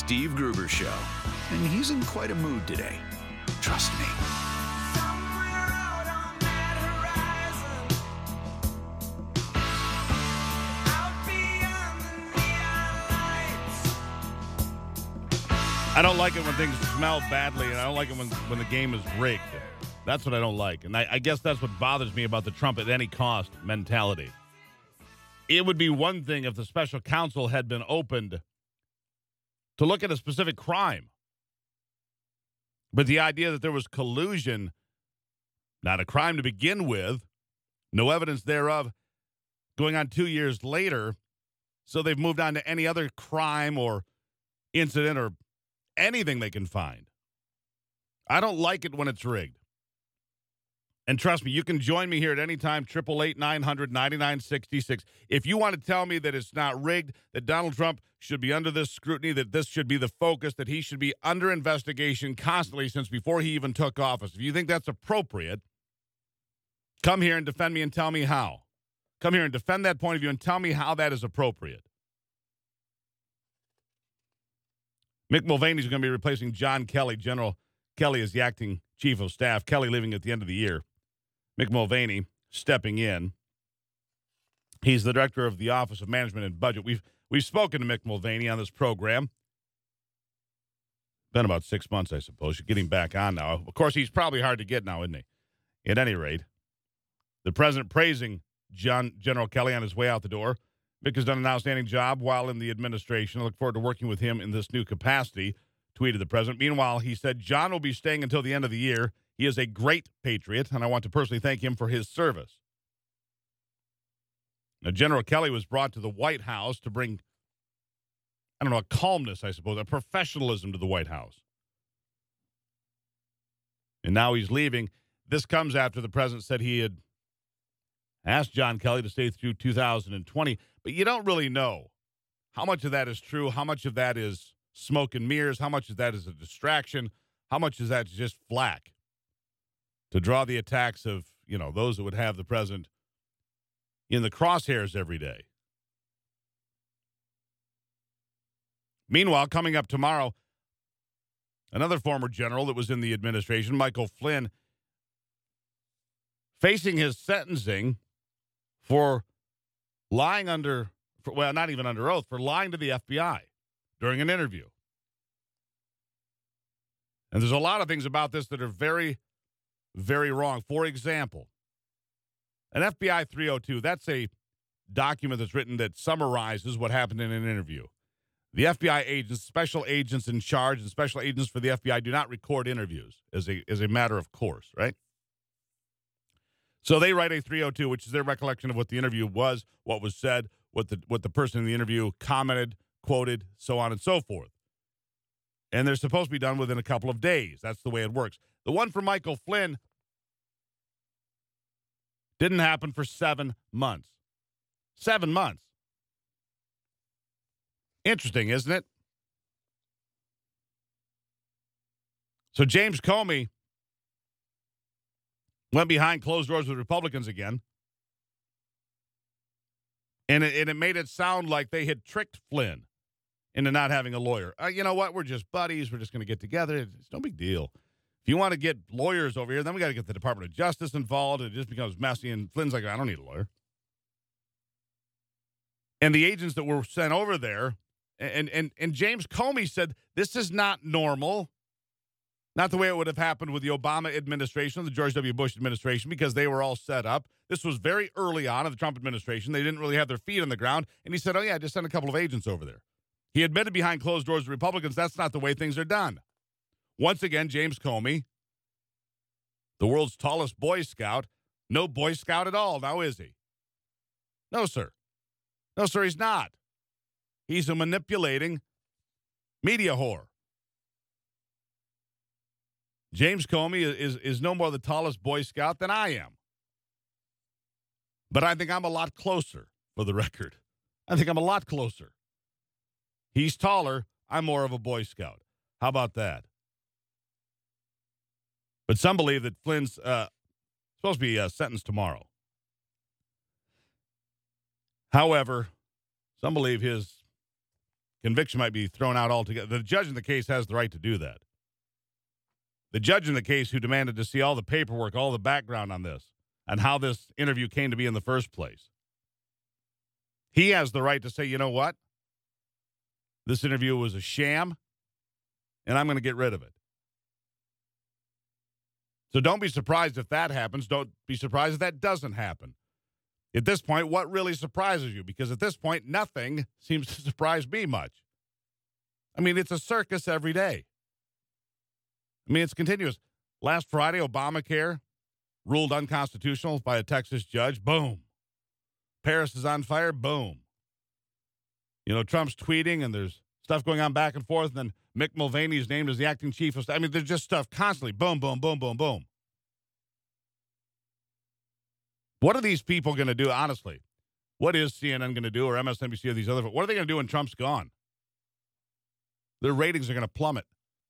Steve Gruber Show. And he's in quite a mood today. Trust me. I don't like it when things smell badly, and I don't like it when the game is rigged. That's what I don't like. And I guess that's what bothers me about the Trump at any cost mentality. It would be one thing if the special counsel had been opened to look at a specific crime. But the idea that there was collusion, not a crime to begin with, no evidence thereof, going on 2 years later, so they've moved on to any other crime or incident or anything they can find. I don't like it when it's rigged. And trust me, you can join me here at any time, 888-900-9966. If you want to tell me that it's not rigged, that Donald Trump should be under this scrutiny, that this should be the focus, that he should be under investigation constantly since before he even took office. If you think that's appropriate, come here and defend me and tell me how. Come here and defend that point of view and tell me how that is appropriate. Mick Mulvaney is going to be replacing John Kelly. General Kelly is the acting chief of staff. Kelly leaving at the end of the year. Mick Mulvaney stepping in. He's the director of the Office of Management and Budget. We've spoken to Mick Mulvaney on this program. Been about 6 months, I suppose. You're getting back on now. Of course, he's probably hard to get now, isn't he? At any rate, the president praising General Kelly on his way out the door. Mick has done an outstanding job while in the administration. I look forward to working with him in this new capacity, tweeted the president. Meanwhile, he said, John will be staying until the end of the year. He is a great patriot, and I want to personally thank him for his service. Now, General Kelly was brought to the White House to bring, a calmness, I suppose, a professionalism to the White House. And now he's leaving. This comes after the president said he had asked John Kelly to stay through 2020, but you don't really know how much of that is true, how much of that is smoke and mirrors, how much of that is a distraction, how much of that is just flack to draw the attacks of, those that would have the president in the crosshairs every day. Meanwhile, coming up tomorrow, another former general that was in the administration, Michael Flynn, facing his sentencing for lying not even under oath, for lying to the FBI during an interview. And there's a lot of things about this that are very, very wrong. For example, an FBI 302, that's a document that's written that summarizes what happened in an interview. The FBI agents, special agents in charge, and special agents for the FBI do not record interviews as a matter of course, right? So they write a 302, which is their recollection of what the interview was, what was said, what the person in the interview commented, quoted, so on and so forth. And they're supposed to be done within a couple of days. That's the way it works. The one for Michael Flynn didn't happen for 7 months. 7 months. Interesting, isn't it? So James Comey went behind closed doors with Republicans again. And it made it sound like they had tricked Flynn into not having a lawyer. You know what? We're just buddies. We're just going to get together. It's no big deal. If you want to get lawyers over here, then we got to get the Department of Justice involved. It just becomes messy. And Flynn's like, I don't need a lawyer. And the agents that were sent over there, and James Comey said, this is not normal. Not the way it would have happened with the Obama administration, the George W. Bush administration, because they were all set up. This was very early on in the Trump administration. They didn't really have their feet on the ground. And he said, oh, yeah, just send a couple of agents over there. He admitted behind closed doors to Republicans, that's not the way things are done. Once again, James Comey, the world's tallest Boy Scout, no Boy Scout at all, now is he? No, sir. No, sir, he's not. He's a manipulating media whore. James Comey is no more the tallest Boy Scout than I am. But I think I'm a lot closer, for the record. I think I'm a lot closer. He's taller. I'm more of a Boy Scout. How about that? But some believe that Flynn's supposed to be sentenced tomorrow. However, some believe his conviction might be thrown out altogether. The judge in the case has the right to do that. The judge in the case who demanded to see all the paperwork, all the background on this, and how this interview came to be in the first place. He has the right to say, you know what? This interview was a sham, and I'm going to get rid of it. So don't be surprised if that happens. Don't be surprised if that doesn't happen. At this point, what really surprises you? Because at this point, nothing seems to surprise me much. I mean, it's a circus every day. I mean, it's continuous. Last Friday, Obamacare ruled unconstitutional by a Texas judge. Boom. Paris is on fire. Boom. You know, Trump's tweeting, and there's stuff going on back and forth, and then Mick Mulvaney is named as the acting chief of staff. I mean, there's just stuff constantly. Boom, boom, boom, boom, boom. What are these people going to do, honestly? What is CNN going to do, or MSNBC, or these other? What are they going to do when Trump's gone? Their ratings are going to plummet.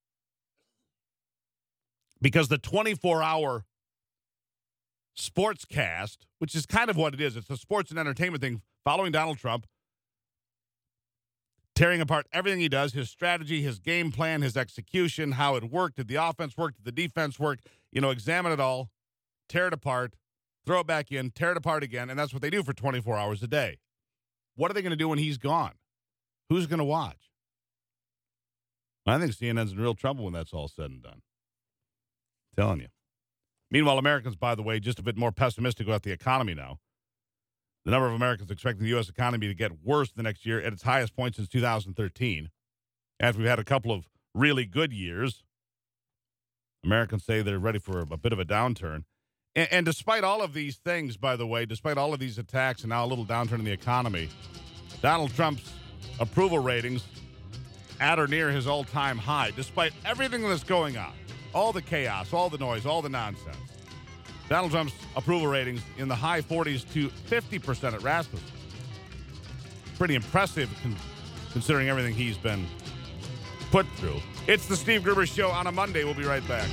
Because the 24-hour sportscast, which is kind of what it is, it's a sports and entertainment thing, following Donald Trump, tearing apart everything he does, his strategy, his game plan, his execution, how it worked, did the offense work, did the defense work, examine it all, tear it apart, throw it back in, tear it apart again, and that's what they do for 24 hours a day. What are they going to do when he's gone? Who's going to watch? I think CNN's in real trouble when that's all said and done. Telling you. Meanwhile, Americans, by the way, just a bit more pessimistic about the economy now. The number of Americans expecting the U.S. economy to get worse the next year at its highest point since 2013. After we've had a couple of really good years, Americans say they're ready for a bit of a downturn. And despite all of these things, by the way, despite all of these attacks and now a little downturn in the economy, Donald Trump's approval ratings at or near his all-time high, despite everything that's going on. All the chaos, all the noise, all the nonsense. Donald Trump's approval ratings in the high 40s to 50% at Rasmussen. Pretty impressive considering everything he's been put through. It's the Steve Gruber Show on a Monday. We'll be right back.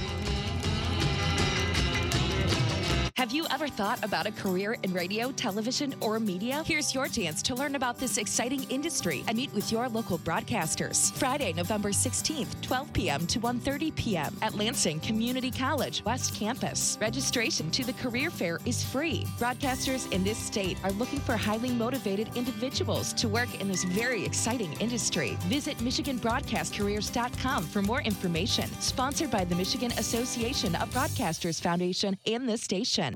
Have you ever thought about a career in radio, television, or media? Here's your chance to learn about this exciting industry and meet with your local broadcasters. Friday, November 16th, 12 p.m. to 1:30 p.m. at Lansing Community College, West Campus. Registration to the career fair is free. Broadcasters in this state are looking for highly motivated individuals to work in this very exciting industry. Visit MichiganBroadcastCareers.com for more information. Sponsored by the Michigan Association of Broadcasters Foundation and this station.